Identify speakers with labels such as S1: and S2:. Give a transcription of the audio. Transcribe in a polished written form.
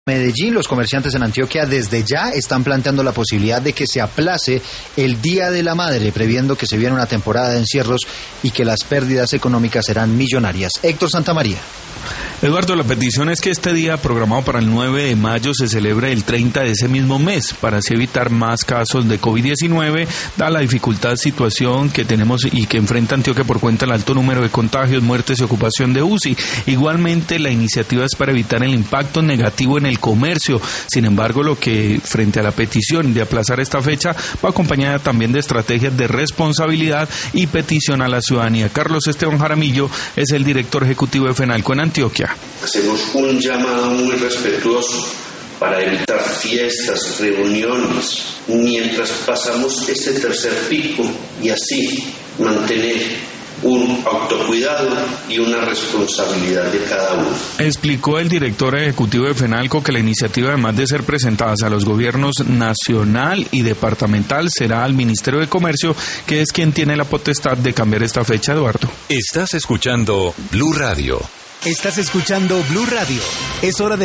S1: Medellín, los comerciantes en Antioquia desde ya están planteando la posibilidad de que se aplace el Día de la Madre, previendo que se viene una temporada de encierros y que las pérdidas económicas serán millonarias. Héctor Santamaría.
S2: Eduardo, la petición es que este día, programado para el 9 de mayo, se celebre el 30 de ese mismo mes, para así evitar más casos de COVID-19, dada la dificultad situación que tenemos y que enfrenta Antioquia por cuenta del alto número de contagios, muertes y ocupación de UCI. Igualmente, la iniciativa es para evitar el impacto negativo en el comercio. Sin embargo, lo que frente a la petición de aplazar esta fecha va acompañada también de estrategias de responsabilidad y petición a la ciudadanía. Carlos Esteban Jaramillo es el director ejecutivo de FENALCO en Antioquia.
S3: Hacemos un llamado muy respetuoso para evitar fiestas, reuniones, mientras pasamos este tercer pico y así mantener un autocuidado y una responsabilidad de cada uno.
S2: Explicó el director ejecutivo de FENALCO que la iniciativa, además de ser presentada a los gobiernos nacional y departamental, será al Ministerio de Comercio, que es quien tiene la potestad de cambiar esta fecha, Eduardo.
S4: Estás escuchando Blue Radio.
S5: Estás escuchando Blue Radio. Es hora de